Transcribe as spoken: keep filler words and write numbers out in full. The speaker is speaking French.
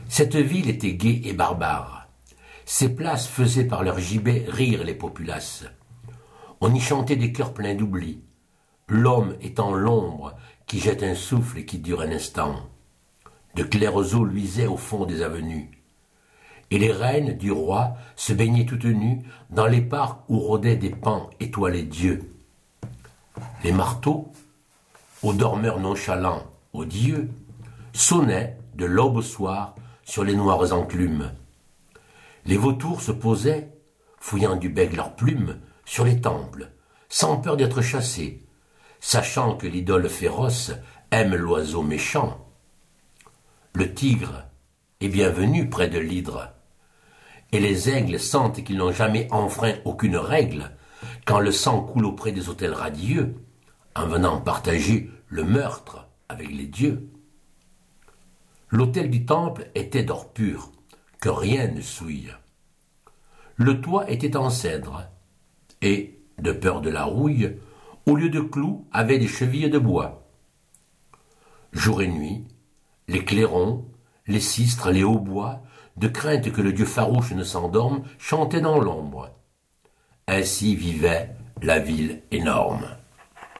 Cette ville était gaie et barbare. Ses places faisaient par leur gibet rire les populaces. On y chantait des chœurs pleins d'oubli, l'homme étant l'ombre qui jette un souffle et qui dure un instant. De claires eaux luisaient au fond des avenues. Et les reines du roi se baignaient toutes nues dans les parcs où rôdaient des pans étoilés d'yeux. Les marteaux, aux dormeurs nonchalants, aux dieux, sonnaient de l'aube au soir sur les noires enclumes. Les vautours se posaient, fouillant du bec leurs plumes, sur les temples, sans peur d'être chassés, sachant que l'idole féroce aime l'oiseau méchant. Le tigre est bienvenu près de l'hydre, et les aigles sentent qu'ils n'ont jamais enfreint aucune règle quand le sang coule auprès des autels radieux, en venant partager le meurtre avec les dieux. L'autel du temple était d'or pur, que rien ne souille. Le toit était en cèdre, et, de peur de la rouille, au lieu de clous, avait des chevilles de bois. Jour et nuit, les clairons, les sistres, les hautbois, de crainte que le dieu farouche ne s'endorme, chantaient dans l'ombre. Ainsi vivait la ville énorme.